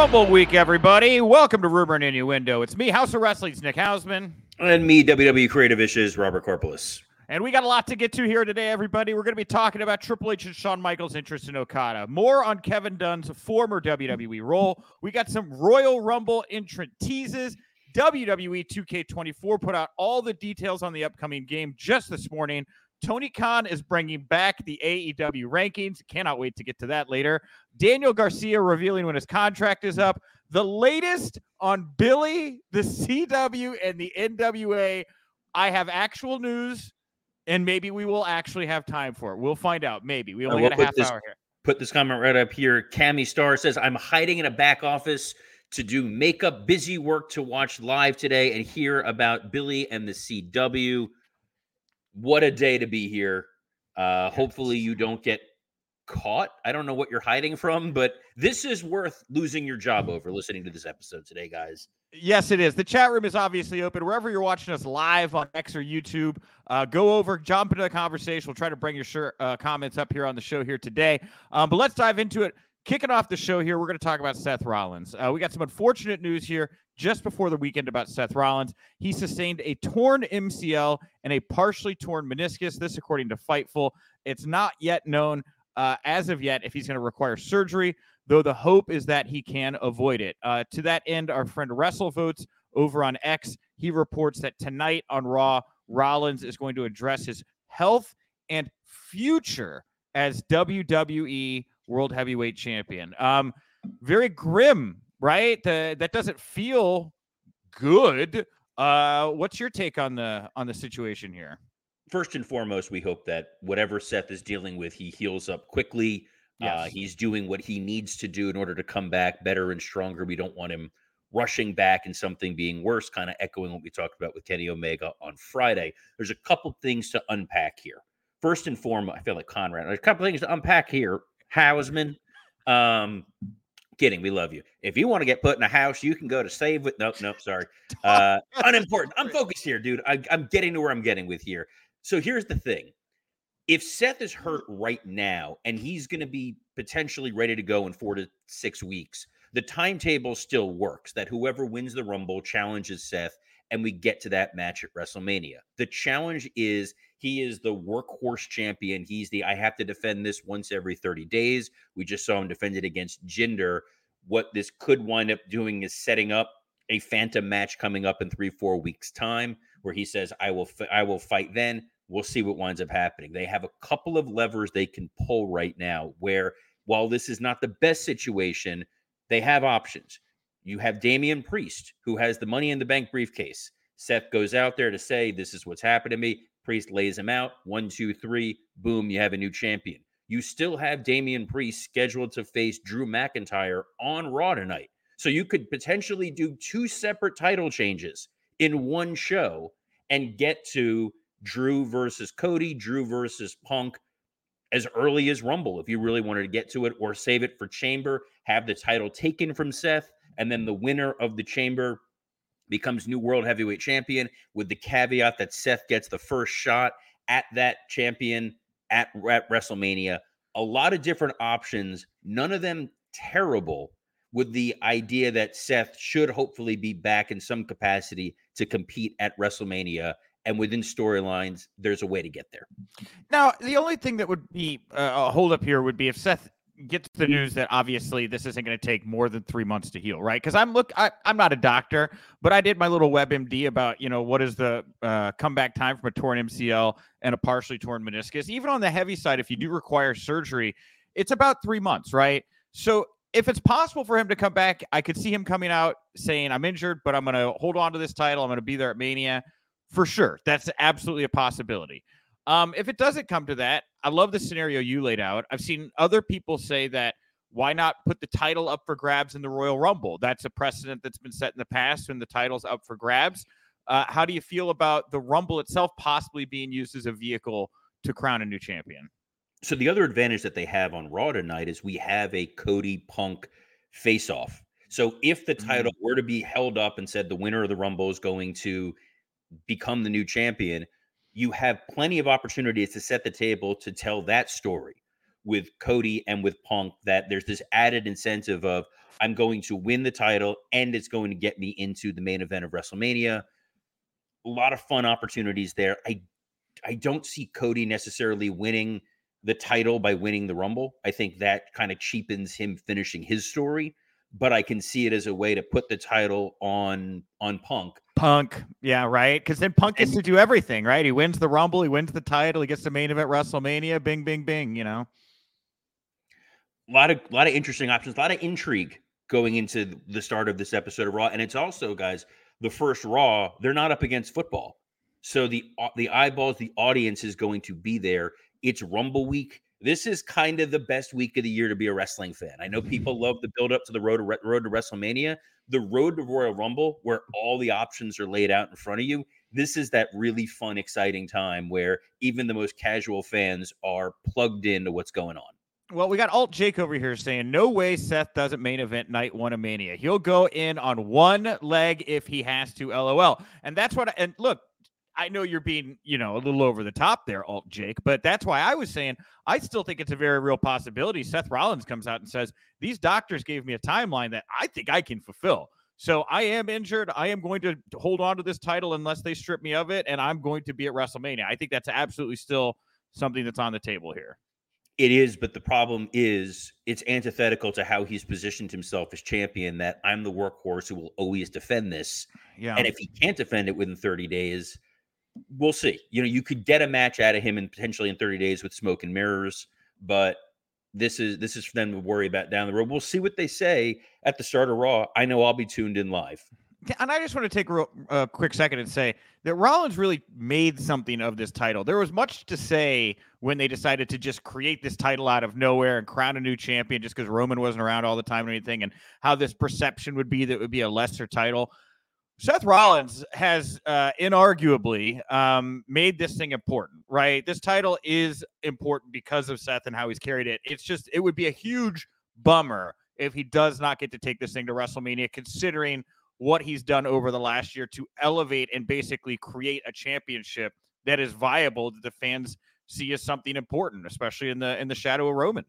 Rumble week, everybody. Welcome to Rumor and Innuendo. It's me, House of Wrestling's Nick Hausman. And me, WWE Creative Issues, Robert Corpolis. And we got a lot to get to here today, everybody. We're going to be talking about Triple H and Shawn Michaels' interest in Okada. More on Kevin Dunn's former WWE role. We got some Royal Rumble entrant teases. WWE 2K24 put out all the details on the upcoming game just this morning. Tony Khan is bringing back the AEW rankings. Cannot wait to get to that later. Daniel Garcia revealing when his contract is up. The latest on Billy, the CW, and the NWA. I have actual news, and maybe we will actually have time for it. We'll find out. Maybe. We only got a half hour here. Put this comment right up here. Cammy Star says, I'm hiding in a back office to do makeup, busy work to watch live today and hear about Billy and the CW. What a day to be here. Hopefully you don't get caught. I don't know what you're hiding from, but this is worth losing your job over listening to this episode today, guys. Yes, it is. The chat room is obviously open. Wherever you're watching us live on X or YouTube, go over, jump into the conversation. We'll try to bring your comments up here on the show here today. But let's dive into it. Kicking off the show here, we're going to talk about Seth Rollins. We got some unfortunate news here just before the weekend about Seth Rollins. He sustained a torn MCL and a partially torn meniscus. This, according to Fightful. It's not yet known as of yet if he's going to require surgery, though the hope is that he can avoid it. To that end, our friend WrestleVotes over on X, he reports that tonight on Raw, Rollins is going to address his health and future as WWE World Heavyweight Champion. Very grim, right? That doesn't feel good. What's your take on the situation here? First and foremost, we hope that whatever Seth is dealing with, he heals up quickly. Yes. He's doing what he needs to do in order to come back better and stronger. We don't want him rushing back and something being worse, kind of echoing what we talked about with Kenny Omega on Friday. There's a couple things to unpack here. First and foremost, I feel like Conrad. There's a couple things to unpack here. Hausman. Kidding. We love you. If you want to get put in a house, you can go to save with. Nope. Sorry. Unimportant. I'm focused here, dude. I'm getting to where I'm getting with here. So here's the thing. If Seth is hurt right now and he's going to be potentially ready to go in 4 to 6 weeks, the timetable still works that whoever wins the Rumble challenges Seth and we get to that match at WrestleMania. The challenge is he is the workhorse champion. He's the I have to defend this once every 30 days. We just saw him defend it against Jinder. What this could wind up doing is setting up a phantom match coming up in 3-4 weeks' time where he says, I will fight then. We'll see what winds up happening. They have a couple of levers they can pull right now where while this is not the best situation, they have options. You have Damian Priest, who has the Money in the Bank briefcase. Seth goes out there to say, this is what's happened to me. Priest lays him out. 1, 2, 3. Boom, you have a new champion. You still have Damian Priest scheduled to face Drew McIntyre on Raw tonight. So you could potentially do 2 separate title changes in one show and get to Drew versus Cody, Drew versus Punk as early as Rumble if you really wanted to get to it, or save it for Chamber, have the title taken from Seth, and then the winner of the Chamber becomes new World Heavyweight Champion with the caveat that Seth gets the first shot at that champion at WrestleMania. A lot of different options, none of them terrible, with the idea that Seth should hopefully be back in some capacity to compete at WrestleMania. And within storylines, there's a way to get there. Now, the only thing that would be a holdup here would be if Seth gets the news that obviously this isn't going to take more than 3 months to heal, right? Because I'm not a doctor, but I did my little WebMD about, what is the comeback time from a torn MCL and a partially torn meniscus. Even on the heavy side, if you do require surgery, it's about 3 months, right? So if it's possible for him to come back, I could see him coming out saying, I'm injured, but I'm going to hold on to this title. I'm going to be there at Mania. For sure. That's absolutely a possibility. If it doesn't come to that, I love the scenario you laid out. I've seen other people say that why not put the title up for grabs in the Royal Rumble? That's a precedent that's been set in the past when the title's up for grabs. How do you feel about the Rumble itself possibly being used as a vehicle to crown a new champion? So the other advantage that they have on Raw tonight is we have a Cody Punk face-off. So if the title were to be held up and said the winner of the Rumble is going to become the new champion, you have plenty of opportunities to set the table to tell that story. with Cody and with Punk that there's this added incentive of I'm going to win the title and it's going to get me into the main event of WrestleMania. A lot of fun opportunities there. I don't see Cody necessarily winning the title by winning the Rumble. I think that kind of cheapens him finishing his story, but I can see it as a way to put the title on Punk. Yeah, right. Because then Punk gets to do everything, right? He wins the Rumble, he wins the title, he gets the main event WrestleMania, bing, bing, bing, you know. A lot of interesting options, a lot of intrigue going into the start of this episode of Raw. And it's also, guys, the first Raw, they're not up against football. So the eyeballs, the audience is going to be there. It's Rumble week. This is kind of the best week of the year to be a wrestling fan. I know people love the build up to the road to WrestleMania, the road to Royal Rumble, where all the options are laid out in front of you. This is that really fun, exciting time where even the most casual fans are plugged into what's going on. Well, we got Alt Jake over here saying, no way Seth doesn't main event night one of Mania. He'll go in on one leg if he has to, LOL. And that's what, and look, I know you're being, a little over the top there, Alt Jake, but that's why I was saying I still think it's a very real possibility. Seth Rollins comes out and says, these doctors gave me a timeline that I think I can fulfill. So I am injured. I am going to hold on to this title unless they strip me of it, and I'm going to be at WrestleMania. I think that's absolutely still something that's on the table here. It is, but the problem is it's antithetical to how he's positioned himself as champion, that I'm the workhorse who will always defend this. Yeah. And if he can't defend it within 30 days, we'll see. You could get a match out of him and potentially in 30 days with smoke and mirrors, but this is for them to worry about down the road. We'll see what they say at the start of Raw. I know I'll be tuned in live. And I just want to take a quick second and say that Rollins really made something of this title. There was much to say when they decided to just create this title out of nowhere and crown a new champion just because Roman wasn't around all the time or anything, and how this perception would be that it would be a lesser title. Seth Rollins has inarguably made this thing important, right? This title is important because of Seth and how he's carried it. It would be a huge bummer if he does not get to take this thing to WrestleMania, considering what he's done over the last year to elevate and basically create a championship that is viable, that the fans see as something important, especially in the shadow of Roman.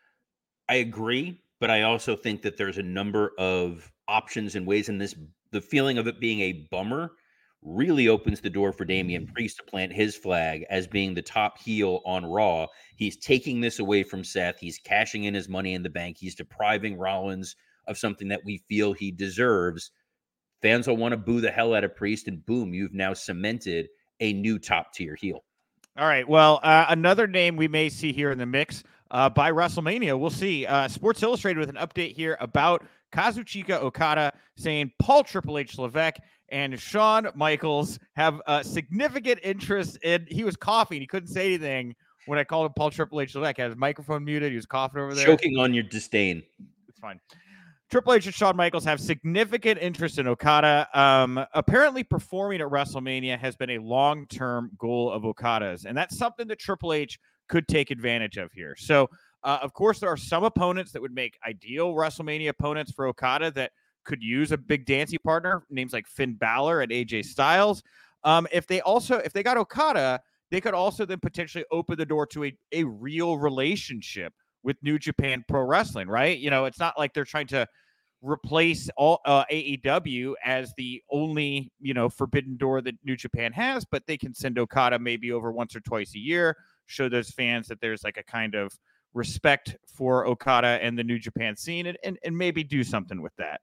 I agree, but I also think that there's a number of options and ways in this. The feeling of it being a bummer really opens the door for Damian Priest to plant his flag as being the top heel on Raw. He's taking this away from Seth. He's cashing in his money in the bank. He's depriving Rollins of something that we feel he deserves. Fans will want to boo the hell out of Priest, and boom, you've now cemented a new top-tier heel. All right. Well, another name we may see here in the mix by WrestleMania. We'll see. Sports Illustrated with an update here about Kazuchika Okada saying Paul Triple H Levesque and Shawn Michaels have significant interest in. He was coughing. He couldn't say anything when I called him Paul Triple H Levesque. He had his microphone muted. He was coughing over there. Choking on your disdain. It's fine. Triple H and Shawn Michaels have significant interest in Okada. Apparently, performing at WrestleMania has been a long-term goal of Okada's, and that's something that Triple H could take advantage of here. So, of course, there are some opponents that would make ideal WrestleMania opponents for Okada that could use a big dancing partner, names like Finn Balor and AJ Styles. If they got Okada, they could also then potentially open the door to a real relationship with New Japan Pro Wrestling, right? It's not like they're trying to replace all AEW as the only, forbidden door that New Japan has, but they can send Okada maybe over once or twice a year, show those fans that there's like a kind of respect for Okada and the New Japan scene, and maybe do something with that.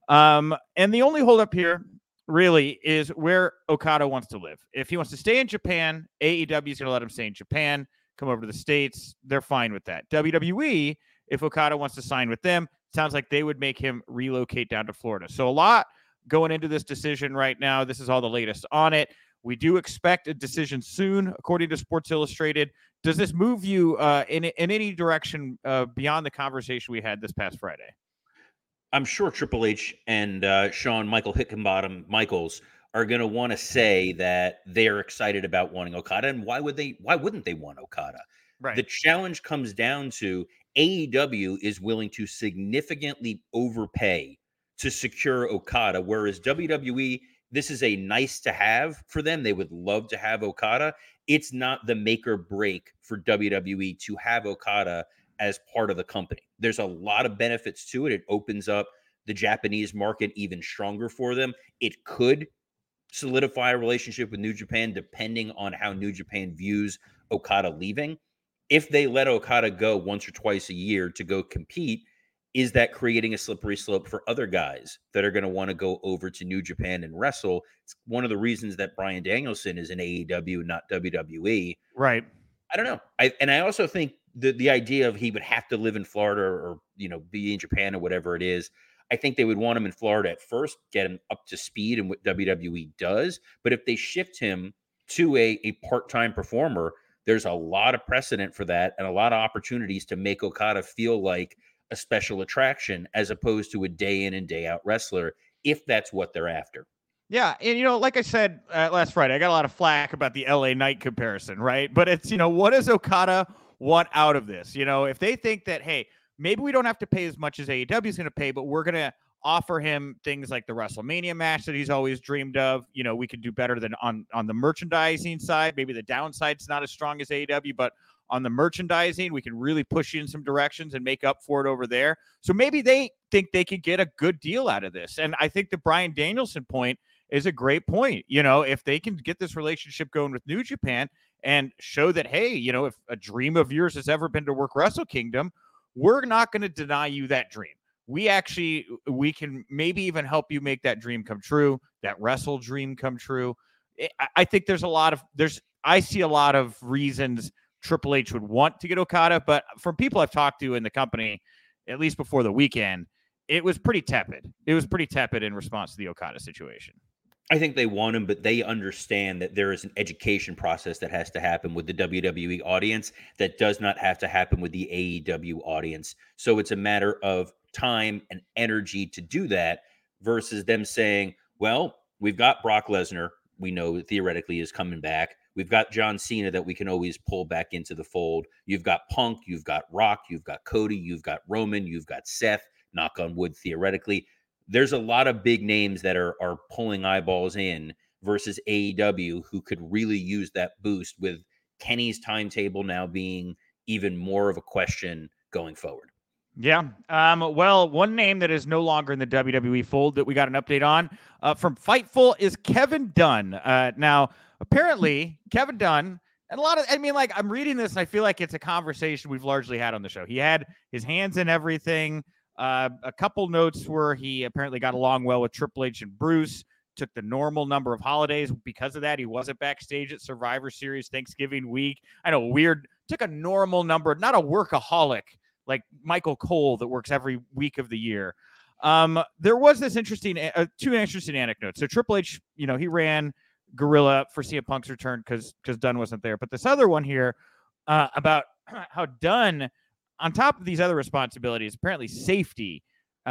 And the only holdup here really is where Okada wants to live. If he wants to stay in Japan, AEW is going to let him stay in Japan, come over to the States. They're fine with that. WWE, if Okada wants to sign with them, sounds like they would make him relocate down to Florida. So a lot going into this decision right now. This is all the latest on it. We do expect a decision soon, according to Sports Illustrated. Does this move you in any direction beyond the conversation we had this past Friday? I'm sure Triple H and Shawn Michaels are going to want to say that they're excited about wanting Okada. And why wouldn't they want Okada? Right. The challenge comes down to AEW is willing to significantly overpay to secure Okada, whereas WWE, this is a nice to have for them. They would love to have Okada. It's not the make or break for WWE to have Okada as part of the company. There's a lot of benefits to it. It opens up the Japanese market even stronger for them. It could solidify a relationship with New Japan depending on how New Japan views Okada leaving. If they let Okada go once or twice a year to go compete, is that creating a slippery slope for other guys that are going to want to go over to New Japan and wrestle? It's one of the reasons that Bryan Danielson is in AEW, not WWE. Right. I don't know. I also think the idea of he would have to live in Florida or be in Japan or whatever it is. I think they would want him in Florida at first, get him up to speed in what WWE does. But if they shift him to a part-time performer, there's a lot of precedent for that and a lot of opportunities to make Okada feel like a special attraction as opposed to a day in and day out wrestler, if that's what they're after. Yeah, and like I said last Friday, I got a lot of flack about the LA Knight comparison, right? But it's, what does Okada want out of this? If they think that, hey, maybe we don't have to pay as much as AEW is going to pay, but we're going to offer him things like the WrestleMania match that he's always dreamed of. We could do better than on the merchandising side. Maybe the downside's not as strong as AEW, but on the merchandising, we can really push you in some directions and make up for it over there. So maybe they think they could get a good deal out of this. And I think the Bryan Danielson point is a great point. If they can get this relationship going with New Japan and show that, hey, if a dream of yours has ever been to work Wrestle Kingdom, we're not going to deny you that dream. We can maybe even help you make that dream come true, that wrestle dream come true. I think I see a lot of reasons Triple H would want to get Okada, but from people I've talked to in the company, at least before the weekend, it was pretty tepid. It was pretty tepid in response to the Okada situation. I think they want him, but they understand that there is an education process that has to happen with the WWE audience that does not have to happen with the AEW audience. So it's a matter of time and energy to do that versus them saying, well, we've got Brock Lesnar, we know theoretically is coming back. We've got John Cena that we can always pull back into the fold. You've got Punk, you've got Rock, you've got Cody, you've got Roman, you've got Seth, knock on wood, theoretically. There's a lot of big names that are pulling eyeballs in versus AEW, who could really use that boost with Kenny's timetable now being even more of a question going forward. Yeah. Well, one name that is no longer in the WWE fold that we got an update on from Fightful is Kevin Dunn. Now, apparently, Kevin Dunn, and I'm reading this and I feel like it's a conversation we've largely had on the show. He had his hands in everything. A couple notes where he apparently got along well with Triple H and Bruce, took the normal number of holidays. Because of that, he wasn't backstage at Survivor Series Thanksgiving week. I know, weird. Took a normal number, not a workaholic like Michael Cole that works every week of the year. There was this two interesting anecdotes. So Triple H, he ran Gorilla for CM Punk's return because Dunn wasn't there. But this other one here about how Dunn, on top of these other responsibilities, apparently safety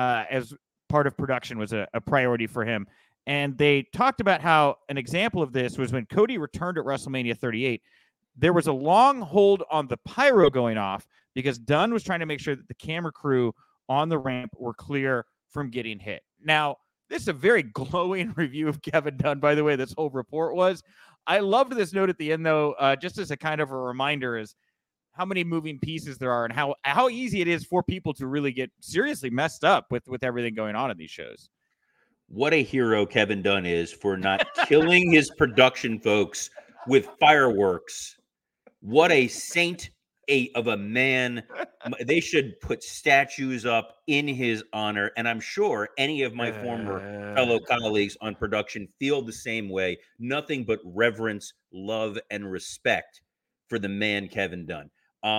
as part of production was a priority for him. And they talked about how an example of this was when Cody returned at WrestleMania 38. There was a long hold on the pyro going off because Dunn was trying to make sure that the camera crew on the ramp were clear from getting hit. Now, this is a very glowing review of Kevin Dunn, by the way, this whole report was. I loved this note at the end, though, just as a kind of a reminder is how many moving pieces there are and how easy it is for people to really get seriously messed up with everything going on in these shows. What a hero Kevin Dunn is for not killing his production folks with fireworks. What a saint of a man. They should put statues up in his honor. And I'm sure any of my former fellow colleagues on production feel the same way. Nothing but reverence, love, and respect for the man, Kevin Dunn.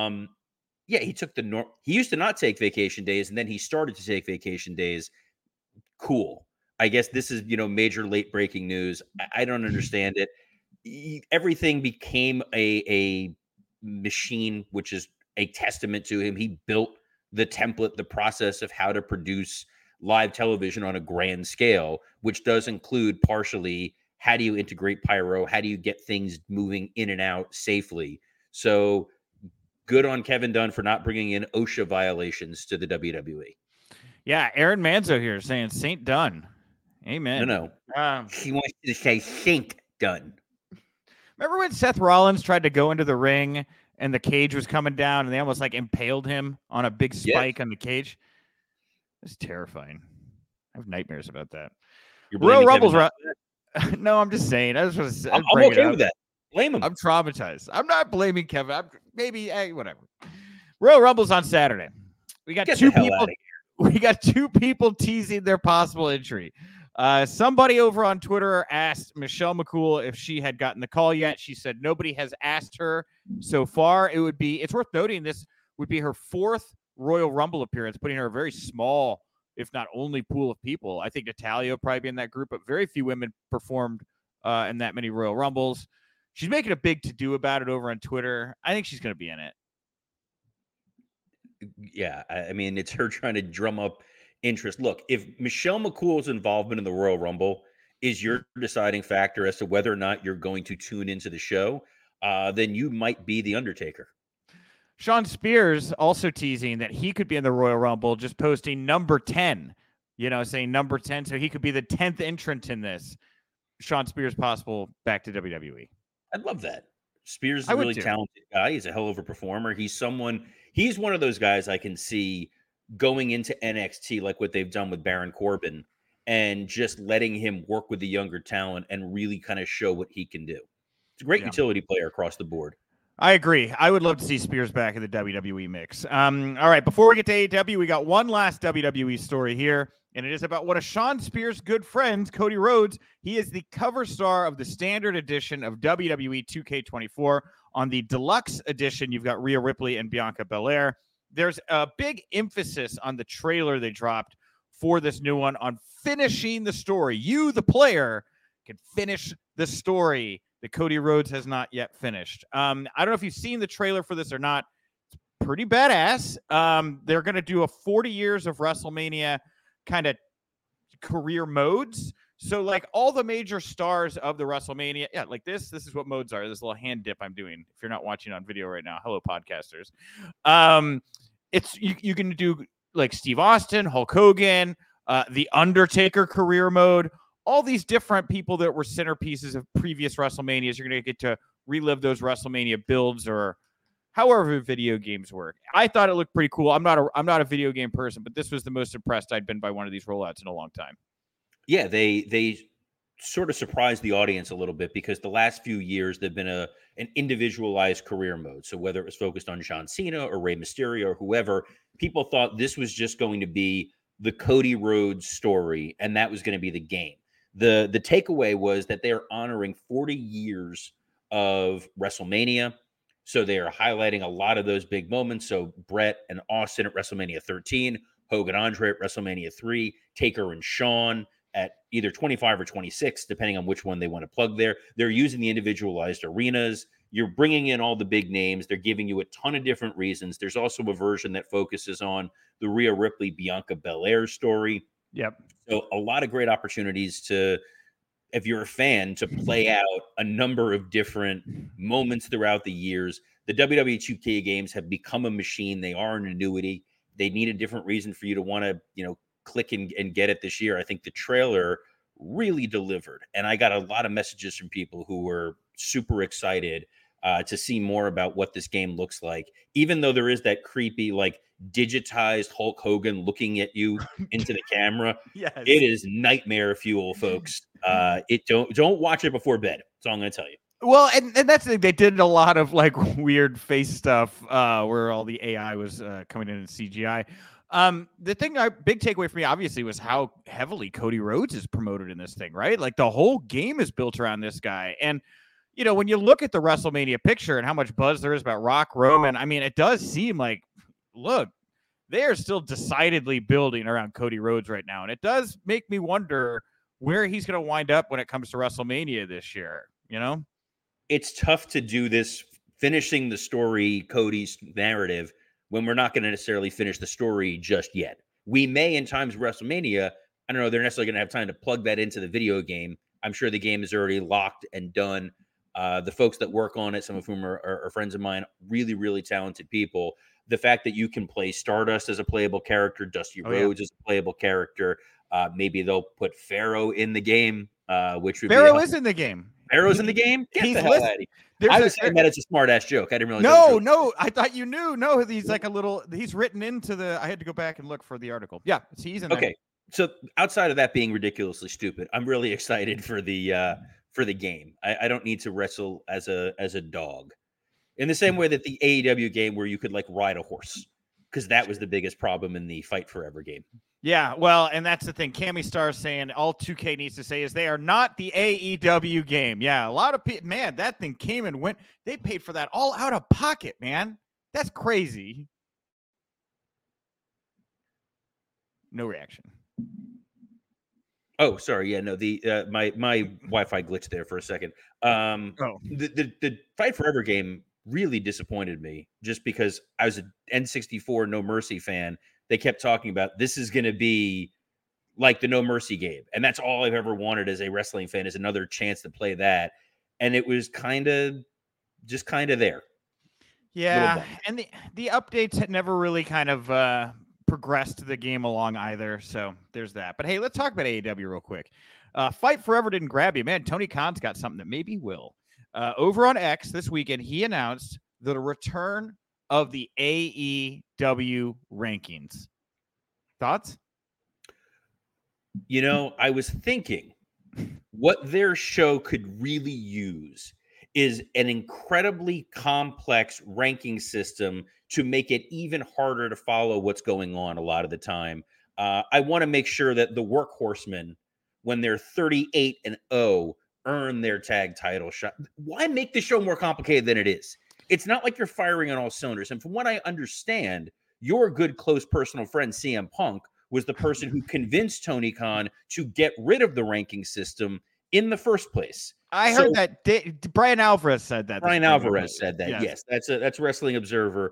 Yeah, he took he used to not take vacation days, and then he started to take vacation days. Cool. I guess this is, major late breaking news. I don't understand it. Everything became a machine, which is a testament to him. He built the template, the process of how to produce live television on a grand scale, which does include partially how do you integrate pyro? How do you get things moving in and out safely? So good on Kevin Dunn for not bringing in OSHA violations to the WWE. Yeah, Aaron Manzo here saying Saint Dunn. Amen. No. He wants to say Saint Dunn. Remember when Seth Rollins tried to go into the ring and the cage was coming down, and they almost like impaled him on a big spike on the cage. It's terrifying. I have nightmares about that. You're Royal blaming Rumble's No, I'm just saying. I just want to I'm bring okay it up. with that. Blame him. I'm traumatized. I'm not blaming Kevin. Whatever. Royal Rumble's on Saturday. We got Get two the hell people. out of here. We got two people teasing their possible entry. Somebody over on Twitter asked Michelle McCool if she had gotten the call yet. She said nobody has asked her so far. It's worth noting this would be her fourth Royal Rumble appearance, putting her a very small, if not only, pool of people. I think Natalya will probably be in that group, but very few women performed in that many Royal Rumbles. She's making a big to-do about it over on Twitter. I think she's going to be in it. Yeah, I mean, it's her trying to drum up interest. Look, if Michelle McCool's involvement in the Royal Rumble is your deciding factor as to whether or not you're going to tune into the show, then you might be the Undertaker. Sean Spears also teasing that he could be in the Royal Rumble, just posting number 10, saying number 10. So he could be the 10th entrant in this. Sean Spears possible back to WWE. I'd love that. Spears is a really talented guy. He's a hell of a performer. He's one of those guys I can see going into NXT like what they've done with Baron Corbin and just letting him work with the younger talent and really kind of show what he can do. It's a great utility player across the board. I agree. I would love to see Spears back in the WWE mix. All right, before we get to AEW, we got one last WWE story here, and it is about one of Sean Spears' good friends, Cody Rhodes. He is the cover star of the standard edition of WWE 2K24. On the deluxe edition, you've got Rhea Ripley and Bianca Belair. There's a big emphasis on the trailer they dropped for this new one on finishing the story. You, the player, can finish the story that Cody Rhodes has not yet finished. I don't know if you've seen the trailer for this or not. It's pretty badass. They're going to do a 40 years of WrestleMania kind of career modes. So like all the major stars of the WrestleMania, like this is what modes are. This little hand dip I'm doing. If you're not watching on video right now, hello podcasters. It's you can do like Steve Austin, Hulk Hogan, the Undertaker career mode, all these different people that were centerpieces of previous WrestleManias. You're going to get to relive those WrestleMania builds or however video games work. I thought it looked pretty cool. I'm not a video game person, but this was the most impressed I'd been by one of these rollouts in a long time. Yeah, they sort of surprised the audience a little bit because the last few years they've been an individualized career mode. So whether it was focused on John Cena or Rey Mysterio or whoever, people thought this was just going to be the Cody Rhodes story, and that was going to be the game. The takeaway was that they are honoring 40 years of WrestleMania. So they are highlighting a lot of those big moments. So Brett and Austin at WrestleMania 13, Hogan Andre at WrestleMania 3, Taker and Shawn at either 25 or 26, depending on which one they want to plug there. They're using the individualized arenas. You're bringing in all the big names. They're giving you a ton of different reasons. There's also a version that focuses on the Rhea Ripley, Bianca Belair story. Yep. So a lot of great opportunities to, if you're a fan, to play out a number of different moments throughout the years. The WWE 2K games have become a machine. They are an annuity. They need a different reason for you to want to, click and get it this year. I think the trailer really delivered. And I got a lot of messages from people who were super excited to see more about what this game looks like, even though there is that creepy, like digitized Hulk Hogan looking at you into the camera. Yes. It is nightmare fuel, folks. Don't watch it before bed. That's all I'm going to tell you. Well, and that's the thing. They did a lot of like weird face stuff where all the AI was coming in CGI. The thing, big takeaway for me, obviously, was how heavily Cody Rhodes is promoted in this thing, right? Like the whole game is built around this guy. And, when you look at the WrestleMania picture and how much buzz there is about Rock, Roman, I mean, it does seem like, look, they are still decidedly building around Cody Rhodes right now. And it does make me wonder where he's going to wind up when it comes to WrestleMania this year, It's tough to do this, finishing the story, Cody's narrative, when we're not going to necessarily finish the story just yet. We may, in times of WrestleMania, I don't know, they're necessarily going to have time to plug that into the video game. I'm sure the game is already locked and done. The folks that work on it, some of whom are friends of mine, really, really talented people. The fact that you can play Stardust as a playable character, Dusty Rhodes as a playable character, maybe they'll put Pharaoh in the game, which would Pharaoh is in the game. Arrow's in the game? Get the hell out of here. I was saying that it's a smart ass joke. I didn't realize. No, I thought you knew. No, he's like he's written into the. I had to go back and look for the article. Yeah, he's in there. Okay, so outside of that being ridiculously stupid, I'm really excited for the game. I don't need to wrestle as a dog, in the same way that the AEW game where you could like ride a horse, because that was the biggest problem in the Fight Forever game. Yeah, well, and that's the thing. Cammy Star saying all 2K needs to say is they are not the AEW game. Yeah, a lot of people, man, that thing came and went. They paid for that all out of pocket, man. That's crazy. No reaction. Oh, sorry. Yeah, no. The my Wi-Fi glitched there for a second. The Fight Forever game really disappointed me, just because I was an N64 No Mercy fan. They kept talking about this is going to be like the No Mercy game, and that's all I've ever wanted as a wrestling fan, is another chance to play that. And it was kind of there. Yeah, and the updates had never really kind of progressed the game along either. So there's that. But hey, let's talk about AEW real quick. Fight Forever didn't grab you, man. Tony Khan's got something that maybe will. Over on X this weekend, he announced the return of the AEW rankings. Thoughts? You know, I was thinking what their show could really use is an incredibly complex ranking system to make it even harder to follow what's going on a lot of the time. I want to make sure that the Workhorsemen, when they're 38-0, earn their tag title shot. Why make the show more complicated than it is? It's not like you're firing on all cylinders. And from what I understand, your good, close personal friend, CM Punk, was the person who convinced Tony Khan to get rid of the ranking system in the first place. I heard that Brian Alvarez said that. Brian Alvarez said that. Yes, that's Wrestling Observer.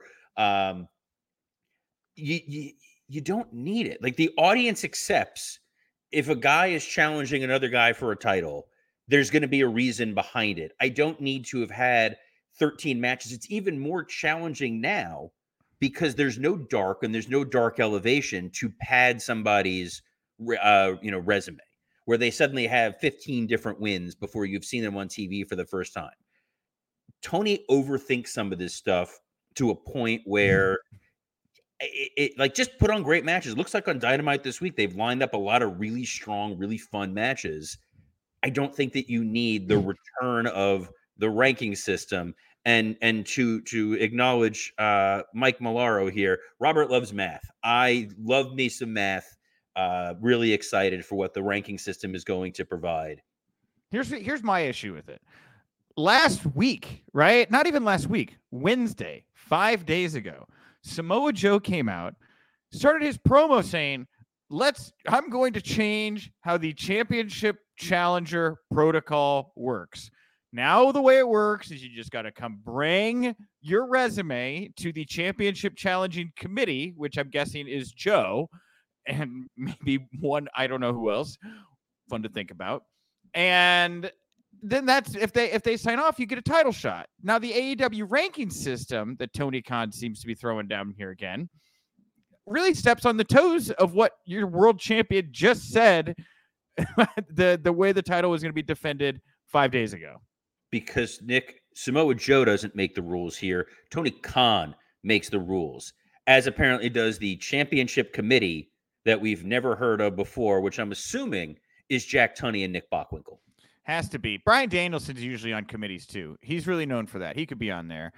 You don't need it. Like, the audience accepts if a guy is challenging another guy for a title, there's going to be a reason behind it. I don't need to have had 13 matches. It's even more challenging now because there's no dark and there's no dark elevation to pad somebody's resume, where they suddenly have 15 different wins before you've seen them on TV for the first time. Tony overthinks some of this stuff to a point where it like, just put on great matches. It looks like on Dynamite this week, they've lined up a lot of really strong, really fun matches. I don't think that you need the return of the ranking system. And to acknowledge Mike Malaro here, Robert loves math. I love me some math. Really excited for what the ranking system is going to provide. Here's my issue with it. Last week, right? Not even last week, Wednesday, 5 days ago, Samoa Joe came out, started his promo saying, I'm going to change how the championship challenger protocol works. Now the way it works is you just got to come bring your resume to the championship challenging committee, which I'm guessing is Joe and maybe one, I don't know who else. Fun to think about. And then that's if they sign off, you get a title shot. Now the AEW ranking system that Tony Khan seems to be throwing down here again really steps on the toes of what your world champion just said the way the title was going to be defended 5 days ago. Because, Nick, Samoa Joe doesn't make the rules here. Tony Khan makes the rules, as apparently does the championship committee that we've never heard of before, which I'm assuming is Jack Tunney and Nick Bockwinkel. Has to be. Brian Danielson's usually on committees too. He's really known for that. He could be on there.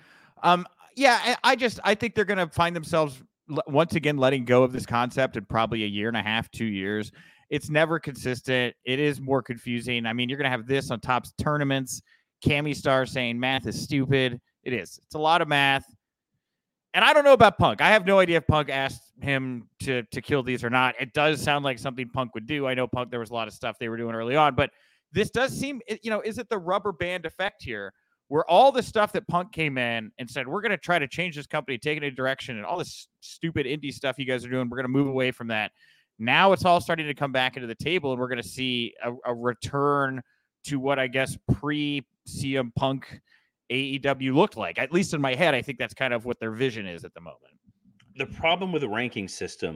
I think they're going to find themselves once again letting go of this concept in probably a year and a half, 2 years. It's never consistent. It is more confusing. I mean, you're going to have this on top tournaments. Cammy Star saying math is stupid. It is. It's a lot of math. And I don't know about Punk. I have no idea if Punk asked him to kill these or not. It does sound like something Punk would do. I know Punk, there was a lot of stuff they were doing early on, but this does seem, is it the rubber band effect here where all the stuff that Punk came in and said, we're going to try to change this company, take it in a direction, and all this stupid indie stuff you guys are doing, we're going to move away from that. Now it's all starting to come back into the table, and we're going to see a return to what I guess pre-CM Punk AEW looked like. At least in my head, I think that's kind of what their vision is at the moment. The problem with the ranking system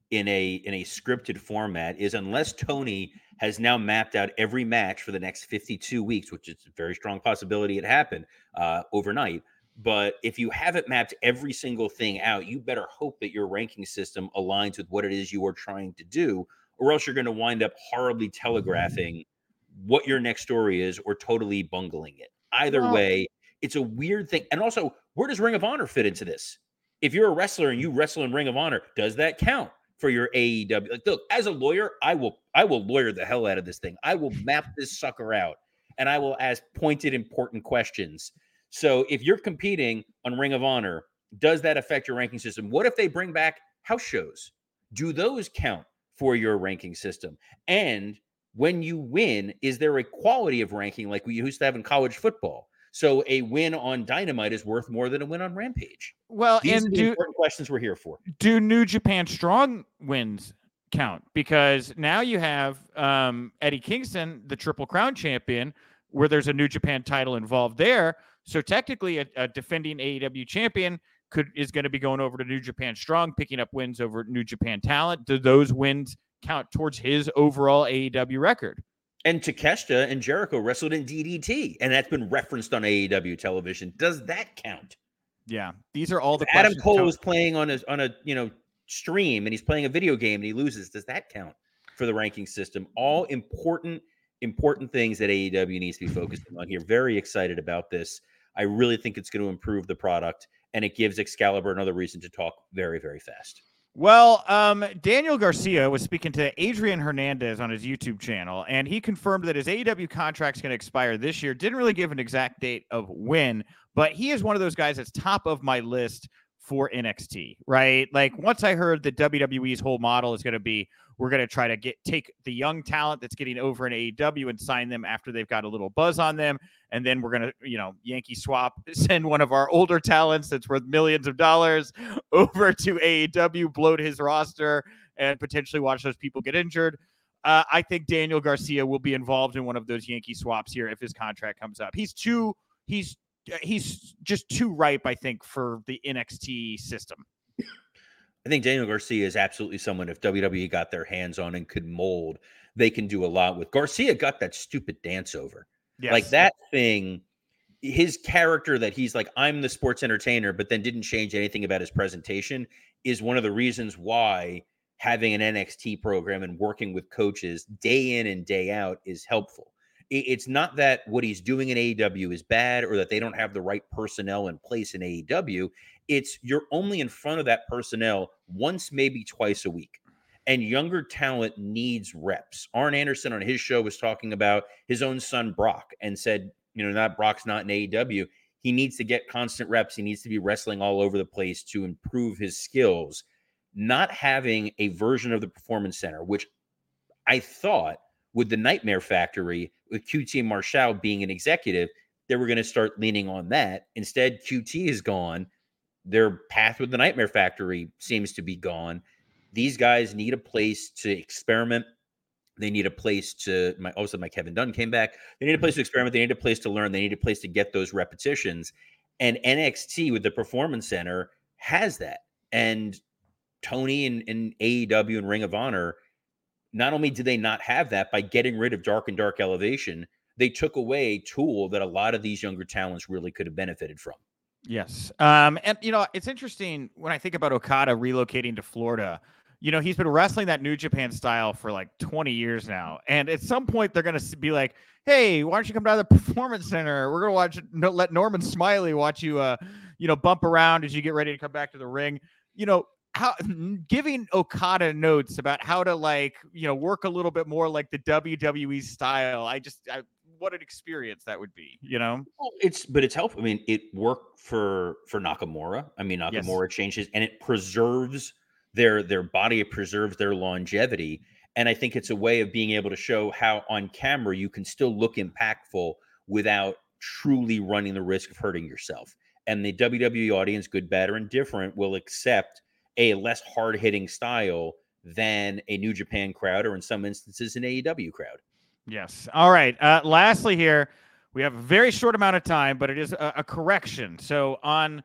in a scripted format is, unless Tony has now mapped out every match for the next 52 weeks, which is a very strong possibility it happened overnight. But if you haven't mapped every single thing out, you better hope that your ranking system aligns with what it is you are trying to do, or else you're going to wind up horribly telegraphing what your next story is or totally bungling it. Either way, it's a weird thing. And also, where does Ring of Honor fit into this? If you're a wrestler and you wrestle in Ring of Honor, does that count for your AEW? Like, look, as a lawyer, I will lawyer the hell out of this thing. I will map this sucker out, and I will ask pointed, important questions. So if you're competing on Ring of Honor, does that affect your ranking system? What if they bring back house shows? Do those count for your ranking system? And when you win, is there a quality of ranking like we used to have in college football? So a win on Dynamite is worth more than a win on Rampage. Well, these are the important questions we're here for. Do New Japan Strong wins count? Because now you have Eddie Kingston, the Triple Crown champion, where there's a New Japan title involved there. So technically, a defending AEW champion is going to be going over to New Japan Strong, picking up wins over New Japan Talent. Do those wins count towards his overall AEW record? And Takeshita and Jericho wrestled in DDT, and that's been referenced on AEW television. Does that count? Yeah, these are all the Adam Cole is playing on a stream, and he's playing a video game and he loses. Does that count for the ranking system? All important things that AEW needs to be focusing on here. Very excited about this. I really think it's going to improve the product, and it gives Excalibur another reason to talk very, very fast. Well, Daniel Garcia was speaking to Adrian Hernandez on his YouTube channel, and he confirmed that his AEW contract is going to expire this year. Didn't really give an exact date of when, but he is one of those guys that's top of my list for NXT, right? Like, once I heard that WWE's whole model is going to be, we're going to try to take the young talent that's getting over in AEW and sign them after they've got a little buzz on them. And then we're going to, Yankee swap, send one of our older talents that's worth millions of dollars over to AEW, bloat his roster, and potentially watch those people get injured. I think Daniel Garcia will be involved in one of those Yankee swaps here if his contract comes up. He's just too ripe, I think, for the NXT system. I think Daniel Garcia is absolutely someone, if WWE got their hands on and could mold, they can do a lot with. Garcia got that stupid dance over. Yes. Like that thing, his character that he's like, I'm the sports entertainer, but then didn't change anything about his presentation, is one of the reasons why having an NXT program and working with coaches day in and day out is helpful. It's not that what he's doing in AEW is bad or that they don't have the right personnel in place in AEW. It's you're only in front of that personnel once, maybe twice a week. And younger talent needs reps. Arn Anderson on his show was talking about his own son, Brock, and said, Brock's not in AEW. He needs to get constant reps. He needs to be wrestling all over the place to improve his skills. Not having a version of the Performance Center, which I thought with the Nightmare Factory, with QT Marshall being an executive, they were going to start leaning on that. Instead, QT is gone. Their path with the Nightmare Factory seems to be gone. These guys need a place to experiment. They need a place to, also my Kevin Dunn came back. They need a place to experiment. They need a place to learn. They need a place to get those repetitions. And NXT with the Performance Center has that. And Tony and AEW and Ring of Honor, not only did they not have that by getting rid of Dark and Dark Elevation, they took away a tool that a lot of these younger talents really could have benefited from. Yes. And, it's interesting when I think about Okada relocating to Florida. He's been wrestling that New Japan style for like 20 years now. And at some point, they're going to be like, hey, why don't you come down to the Performance Center? We're going to let Norman Smiley watch you, bump around as you get ready to come back to the ring. How giving Okada notes about how to work a little bit more like the WWE style. What an experience that would be, Well, it's helpful. I mean, it worked for Nakamura. I mean, Nakamura changes and it preserves their body, it preserves their longevity. And I think it's a way of being able to show how on camera you can still look impactful without truly running the risk of hurting yourself. And the WWE audience, good, bad, or indifferent, will accept a less hard-hitting style than a New Japan crowd, or in some instances, an AEW crowd. Yes. All right. Lastly here, we have a very short amount of time, but it is a correction. So on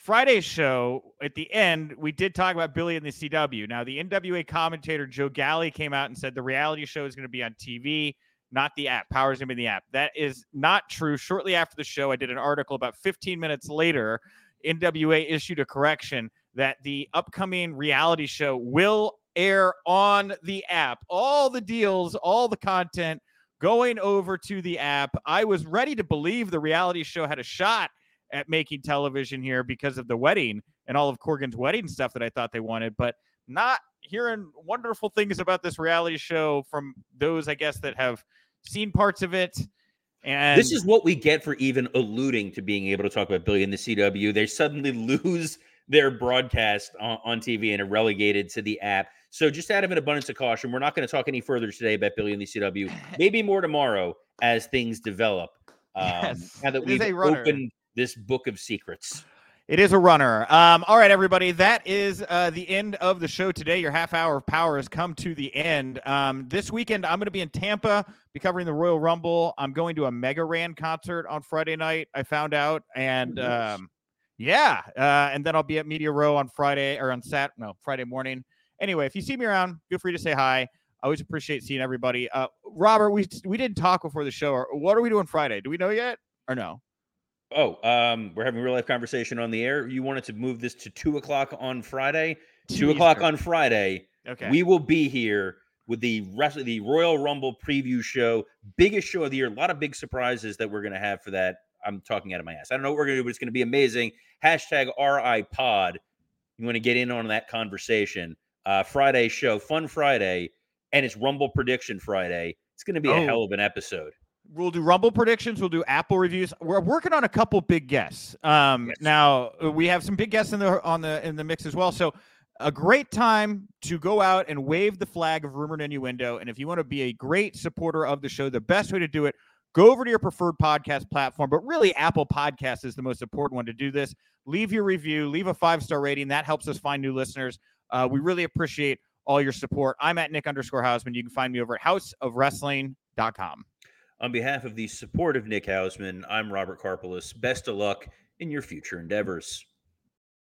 Friday's show, at the end, we did talk about Billy and the CW. Now, the NWA commentator Joe Galley came out and said the reality show is going to be on TV, not the app. Power's going to be the app. That is not true. Shortly after the show, I did an article about 15 minutes later. NWA issued a correction that the upcoming reality show will air on the app. All the deals, all the content going over to the app. I was ready to believe the reality show had a shot at making television here because of the wedding and all of Corgan's wedding stuff that I thought they wanted, but not hearing wonderful things about this reality show from those, I guess, that have seen parts of it. And this is what we get for even alluding to being able to talk about Billy and the CW. They suddenly lose their broadcast on TV and are relegated to the app. So just out of an abundance of caution, we're not going to talk any further today about Billy and the CW. Maybe more tomorrow as things develop. Yes, now that we've opened this book of secrets. It is a runner. All right, everybody. That is the end of the show today. Your half hour of power has come to the end. This weekend, I'm going to be in Tampa, be covering the Royal Rumble. I'm going to a Mega Ran concert on Friday night, I found out. And and then I'll be at Media Row on Friday morning. Anyway, if you see me around, feel free to say hi. I always appreciate seeing everybody. Robert, we didn't talk before the show. What are we doing Friday? Do we know yet or no? Oh, we're having a real life conversation on the air. You wanted to move this to 2:00 on Friday. 2:00 on Friday. Okay. We will be here with the rest of the Royal Rumble preview show. Biggest show of the year. A lot of big surprises that we're going to have for that. I'm talking out of my ass. I don't know what we're going to do, but it's going to be amazing. #RIPod. You want to get in on that conversation. Friday show, fun Friday, and it's Rumble Prediction Friday. It's going to be a hell of an episode. We'll do Rumble predictions. We'll do Apple reviews. We're working on a couple big guests. Yes. Now we have some big guests in the mix as well. So a great time to go out and wave the flag of rumor and innuendo. And if you want to be a great supporter of the show, the best way to do it, go over to your preferred podcast platform. But really, Apple Podcasts is the most important one to do this. Leave your review. Leave a 5-star rating. That helps us find new listeners. We really appreciate all your support. I'm at Nick_Hausman. You can find me over at houseofwrestling.com. On behalf of the supportive Nick Hausman, I'm Robert Karpeles. Best of luck in your future endeavors.